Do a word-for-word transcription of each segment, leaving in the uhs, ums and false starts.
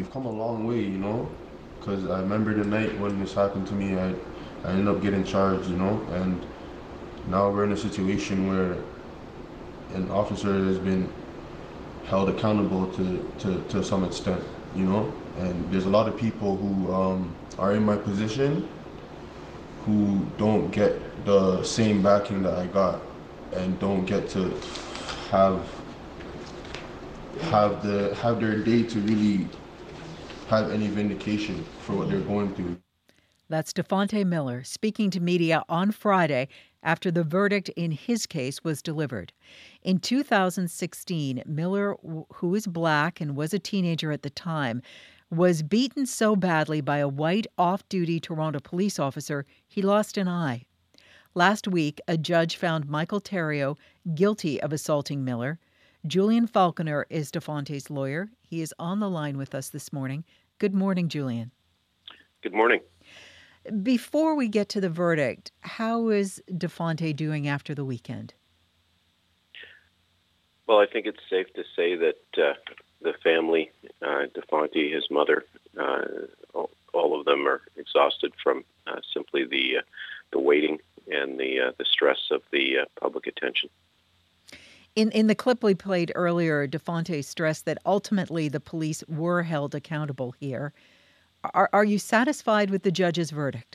we've come a long way, you know, because I remember the night when this happened to me. I I ended up getting charged, you know, and now we're in a situation where an officer has been held accountable to, to, to some extent, you know? And there's a lot of people who um, are in my position who don't get the same backing that I got and don't get to have have the have their day to really have any vindication for what they're going through. That's Devontae Miller speaking to media on Friday after the verdict in his case was delivered. In two thousand sixteen, Miller, who is black and was a teenager at the time, was beaten so badly by a white off-duty Toronto police officer he lost an eye. Last week, a judge found Michael Theriault guilty of assaulting Miller. Julian Falconer is Devontae's lawyer. He is on the line with us this morning. Good morning, Julian. Good morning. Before we get to the verdict, how is Devontae doing after the weekend? Well, I think it's safe to say that uh, the family, uh, Devontae, his mother, uh, all, all of them are exhausted from uh, simply the uh, the waiting and the uh, the stress of the uh, public attention. In in the clip we played earlier, Devontae stressed that ultimately the police were held accountable here. Are are you satisfied with the judge's verdict?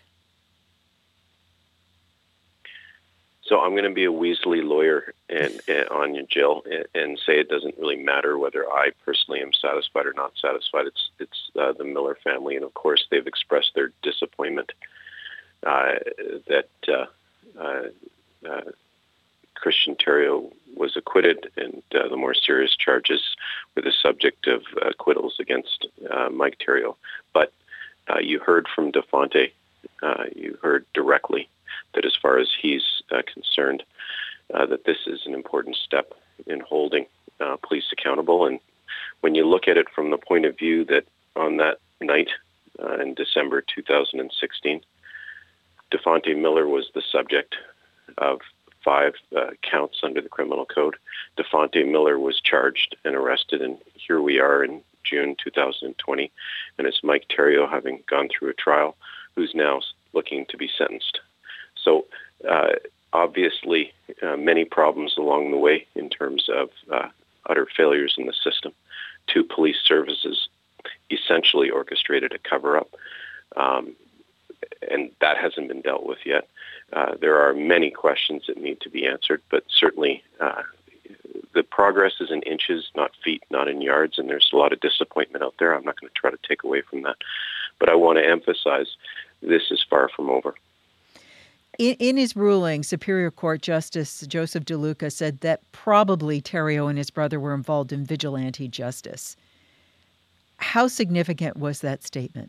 So I'm going to be a Weasley lawyer and, and on you, Jill, and, and say it doesn't really matter whether I personally am satisfied or not satisfied. It's it's uh, the Miller family, and of course they've expressed their disappointment uh, that uh, uh, uh, Christian Theriault was acquitted, and uh, the more serious charges were the subject of acquittals against uh, Mike Theriault. But uh, you heard from Devontae, uh, you heard directly that as far as he's uh, concerned, uh, that this is an important step in holding uh, police accountable. And when you look at it from the point of view that on that night uh, in December two thousand sixteen, Devontae Miller was the subject of five uh, counts under the criminal code. Devontae Miller was charged and arrested, and here we are in June two thousand twenty, and it's Mike Theriault, having gone through a trial, who's now looking to be sentenced. So uh, obviously uh, many problems along the way in terms of uh, utter failures in the system. Two police services essentially orchestrated a cover-up, um, and that hasn't been dealt with yet. Uh, there are many questions that need to be answered, but certainly uh, the progress is in inches, not feet, not in yards, and there's a lot of disappointment out there. I'm not going to try to take away from that, but I want to emphasize this is far from over. In, in his ruling, Superior Court Justice Joseph DeLuca said that probably Theriault and his brother were involved in vigilante justice. How significant was that statement?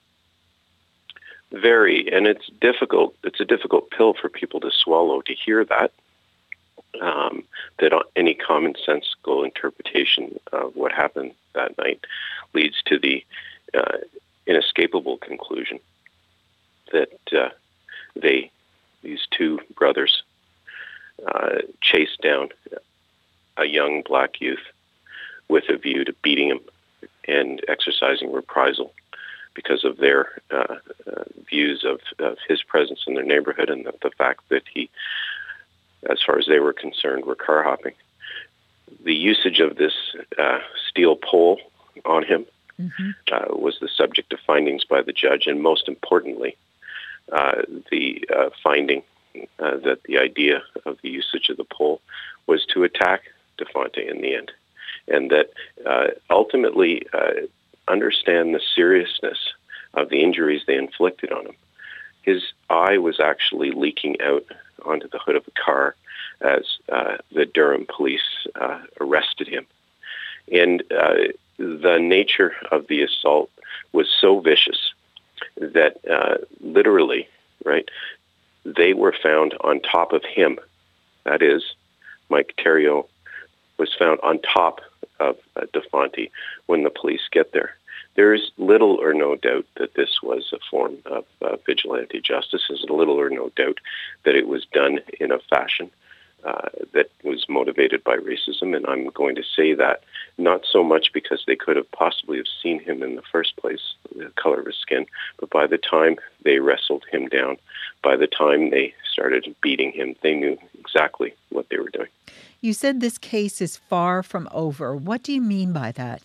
Very, and it's difficult. It's a difficult pill for people to swallow, to hear that, um, that any common sensical interpretation of what happened that night leads to the uh, inescapable conclusion that uh, they, these two brothers, uh, chased down a young black youth with a view to beating him and exercising reprisal because of their uh, uh, views of, of his presence in their neighborhood, and the, the fact that he, as far as they were concerned, were car hopping. The usage of this uh, steel pole on him mm-hmm. uh, was the subject of findings by the judge, and most importantly, uh, the uh, finding uh, that the idea of the usage of the pole was to attack Devontae in the end, and that uh, ultimately uh, understand the seriousness of the injuries they inflicted on him. His eye was actually leaking out onto the hood of a car as uh, the Durham police uh, arrested him. And uh, the nature of the assault was so vicious that uh, literally, right, they were found on top of him. That is, Mike Theriault was found on top of uh, Devontae when the police get there. There is little or no doubt that this was a form of uh, vigilante justice. There's little or no doubt that it was done in a fashion uh, that was motivated by racism, and I'm going to say that not so much because they could have possibly have seen him in the first place, the color of his skin, but by the time they wrestled him down, by the time they started beating him, they knew exactly what they were doing. You said this case is far from over. What do you mean by that?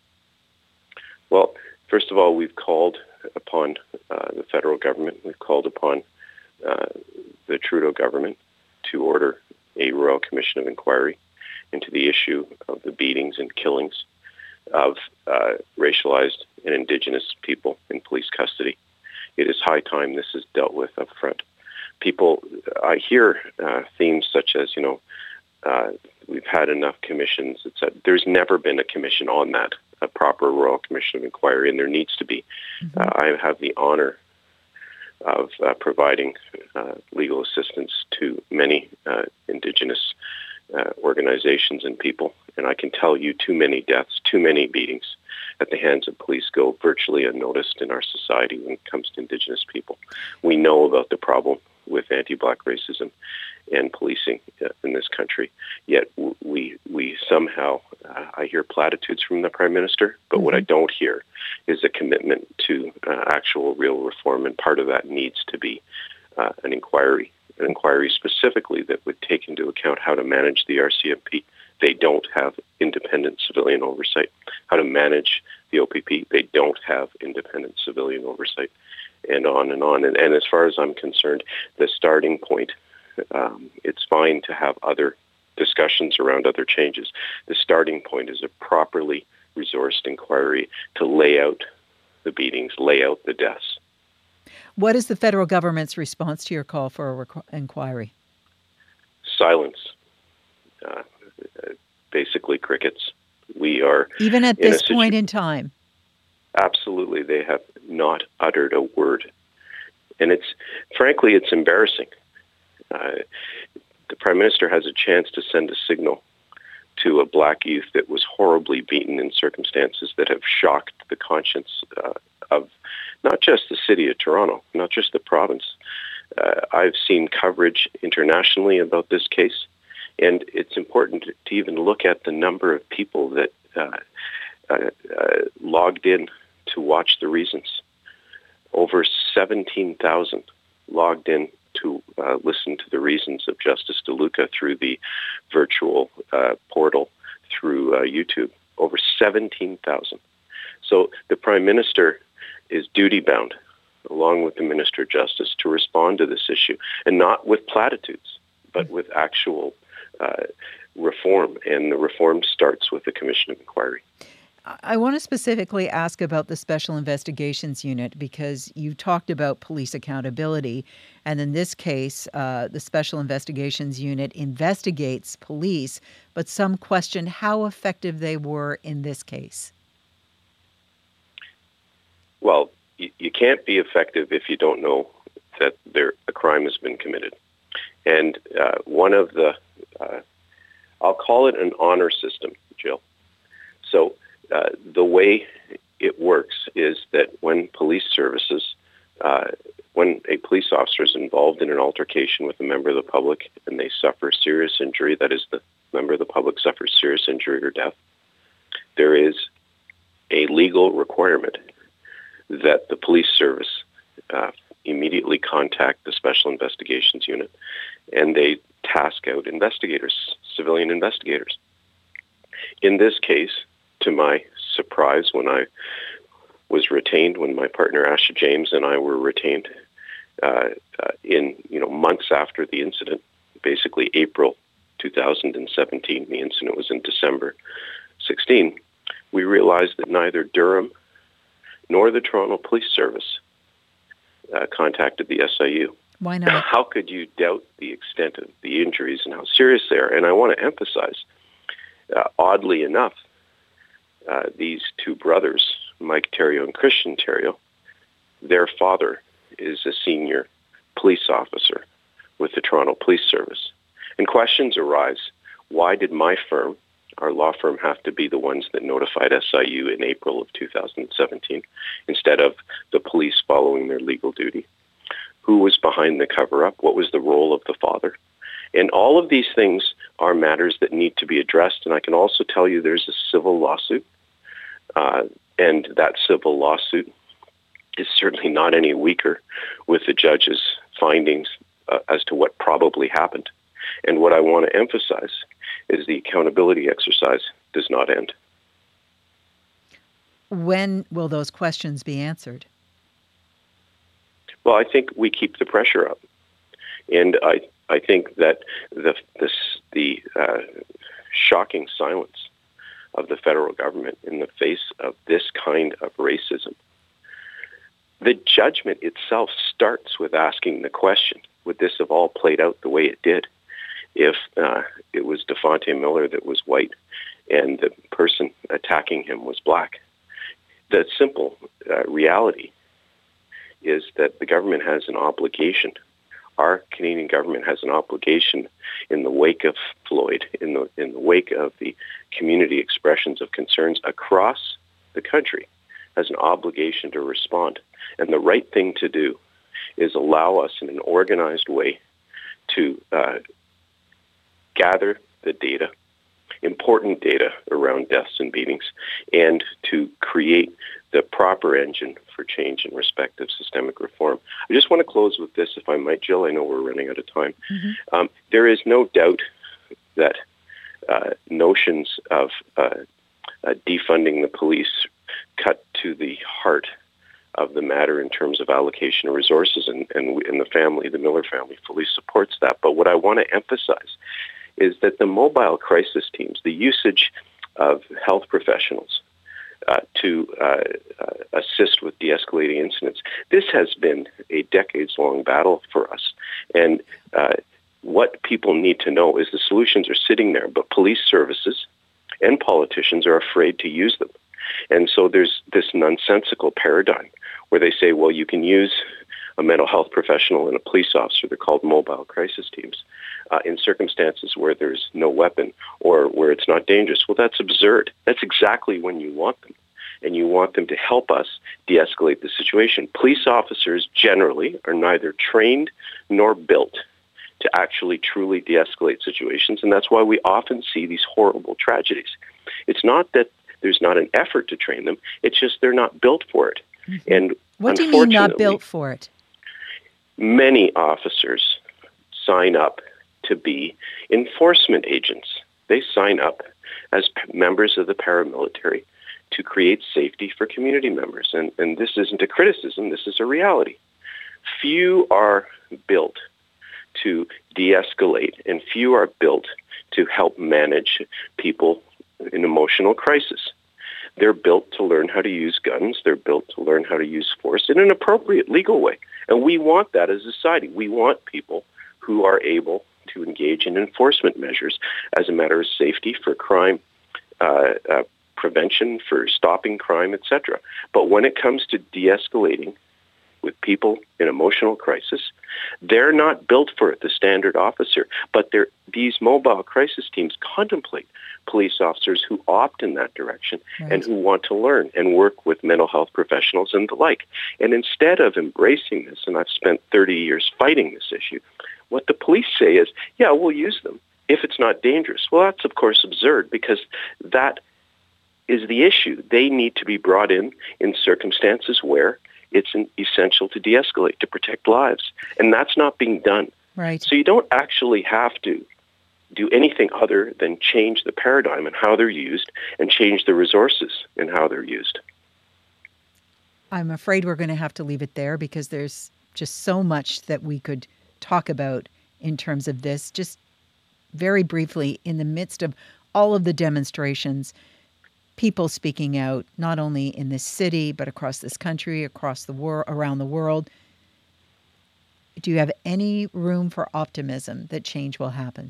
Well, first of all, we've called upon uh, the federal government, we've called upon uh, the Trudeau government to order a Royal Commission of Inquiry into the issue of the beatings and killings of uh, racialized and Indigenous people in police custody. It is high time this is dealt with up front. People, I hear uh, themes such as, you know, uh, we've had enough commissions. It's a, there's never been a commission on that, a proper Royal Commission of Inquiry, and there needs to be. Mm-hmm. Uh, I have the honor of uh, providing uh, legal assistance to many uh, Indigenous uh, organizations and people, and I can tell you too many deaths, too many beatings at the hands of police go virtually unnoticed in our society when it comes to Indigenous people. We know about the problem with anti-Black racism and policing uh, in this country, yet we we somehow, uh, I hear platitudes from the Prime Minister, but mm-hmm. what I don't hear is a commitment to uh, actual real reform, and part of that needs to be uh, an inquiry, an inquiry specifically that would take into account how to manage the R C M P. They don't have independent civilian oversight. How to manage the O P P. They don't have independent civilian oversight, and on and on. And, and as far as I'm concerned, the starting point, um, it's fine to have other discussions around other changes. The starting point is a properly resourced inquiry to lay out the beatings, lay out the deaths. What is the federal government's response to your call for a requ- inquiry? Silence. Uh, basically crickets. We are... Even at this situ- point in time? Absolutely. They have not uttered a word. And it's, frankly, it's embarrassing. Uh, the Prime Minister has a chance to send a signal to a Black youth that was horribly beaten in circumstances that have shocked the conscience uh, of not just the city of Toronto, not just the province. Uh, I've seen coverage internationally about this case, and it's important to, to even look at the number of people that uh, uh, uh, logged in to watch the reasons. Over seventeen thousand logged in to uh, listen to the reasons of Justice DeLuca through the virtual uh, portal through uh, YouTube. Over seventeen thousand. So the Prime Minister is duty-bound, along with the Minister of Justice, to respond to this issue, and not with platitudes, but with actual uh, reform. And the reform starts with the Commission of Inquiry. I want to specifically ask about the Special Investigations Unit, because you talked about police accountability. And in this case, uh, the Special Investigations Unit investigates police, but some question how effective they were in this case. Well, you, you can't be effective if you don't know that there a crime has been committed. And uh, one of the, uh, I'll call it an honor system, Jill. So uh, the way it works is that when police services, uh, when a police officer is involved in an altercation with a member of the public and they suffer serious injury, that is, the member of the public suffers serious injury or death, there is a legal requirement that the police service uh, immediately contact the Special Investigations Unit, and they task out investigators, civilian investigators. In this case, to my surprise, when I was retained, when my partner Asha James and I were retained uh, uh, in you know months after the incident, basically April two thousand seventeen, the incident was in December sixteenth, we realized that neither Durham nor the Toronto Police Service uh, contacted the S I U. Why not? How could you doubt the extent of the injuries and how serious they are? And I want to emphasize, uh, oddly enough, uh, these two brothers, Mike Theriault and Christian Theriault, their father is a senior police officer with the Toronto Police Service. And questions arise, why did my firm, our law firm, have to be the ones that notified S I U in April of two thousand seventeen instead of the police following their legal duty? Who was behind the cover-up? What was the role of the father? And all of these things are matters that need to be addressed. And I can also tell you there's a civil lawsuit, uh, and that civil lawsuit is certainly not any weaker with the judge's findings uh, as to what probably happened. And what I want to emphasize is the accountability exercise does not end. When will those questions be answered? Well, I think we keep the pressure up. And I I think that the this, the uh, shocking silence of the federal government in the face of this kind of racism, the judgment itself starts with asking the question, would this have all played out the way it did if uh, it was Devontae Miller that was white and the person attacking him was black? The simple uh, reality is that the government has an obligation. Our Canadian government has an obligation in the wake of Floyd, in the in the wake of the community expressions of concerns across the country, has an obligation to respond. And the right thing to do is allow us in an organized way to uh, gather the data, important data around deaths and beatings, and to create the proper engine for change in respect of systemic reform. I just want to close with this, if I might, Jill. I know we're running out of time. Mm-hmm. Um, there is no doubt that uh, notions of uh, uh, defunding the police cut to the heart of the matter in terms of allocation of resources, and, and, and the family, the Miller family, fully supports that. But what I want to emphasize is that the mobile crisis teams, the usage of health professionals uh, to uh, uh, assist with de-escalating incidents, this has been a decades-long battle for us. And uh, what people need to know is the solutions are sitting there, but police services and politicians are afraid to use them. And so there's this nonsensical paradigm where they say, well, you can use a mental health professional and a police officer, they're called mobile crisis teams, uh, in circumstances where there's no weapon or where it's not dangerous. Well, that's absurd. That's exactly when you want them. And you want them to help us de-escalate the situation. Police officers generally are neither trained nor built to actually truly de-escalate situations, and that's why we often see these horrible tragedies. It's not that there's not an effort to train them, it's just they're not built for it. Mm-hmm. And what do you mean not built for it? Many officers sign up to be enforcement agents. They sign up as p- members of the paramilitary to create safety for community members. And, and this isn't a criticism, this is a reality. Few are built to de-escalate, and few are built to help manage people in emotional crisis. They're built to learn how to use guns. They're built to learn how to use force in an appropriate legal way. And we want that as a society. We want people who are able to engage in enforcement measures as a matter of safety for crime uh, uh, prevention, for stopping crime, et cetera. But when it comes to de-escalating with people in emotional crisis, they're not built for it, the standard officer. But these mobile crisis teams contemplate police officers who opt in that direction, right, and who want to learn and work with mental health professionals and the like. And instead of embracing this, and I've spent thirty years fighting this issue, what the police say is, yeah, we'll use them if it's not dangerous. Well, that's, of course, absurd, because that is the issue. They need to be brought in in circumstances where it's an essential to de-escalate, to protect lives. And that's not being done. Right. So you don't actually have to do anything other than change the paradigm and how they're used and change the resources and how they're used. I'm afraid we're going to have to leave it there because there's just so much that we could talk about in terms of this. Just very briefly, in the midst of all of the demonstrations, people speaking out, not only in this city, but across this country, across the world, around the world. Do you have any room for optimism that change will happen?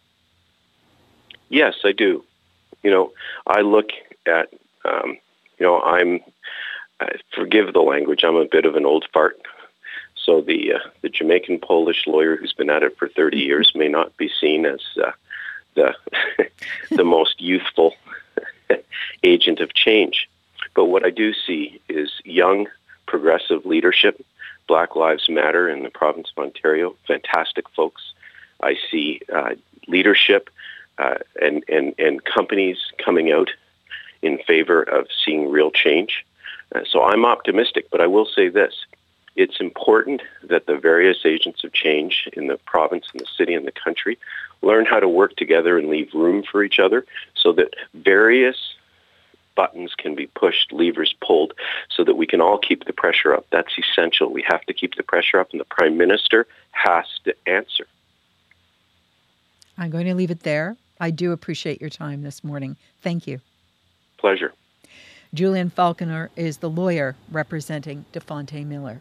Yes, I do. You know, I look at, um, you know, I'm, uh, forgive the language, I'm a bit of an old fart. So the uh, the Jamaican Polish lawyer who's been at it for thirty years may not be seen as uh, the the most youthful agent of change. But what I do see is young, progressive leadership. Black Lives Matter in the province of Ontario, fantastic folks. I see uh, leadership uh, and, and, and companies coming out in favor of seeing real change. Uh, so I'm optimistic, but I will say this. It's important that the various agents of change in the province and the city and the country learn how to work together and leave room for each other so that various buttons can be pushed, levers pulled, so that we can all keep the pressure up. That's essential. We have to keep the pressure up, and the Prime Minister has to answer. I'm going to leave it there. I do appreciate your time this morning. Thank you. Pleasure. Julian Falconer is the lawyer representing DeFonte Miller.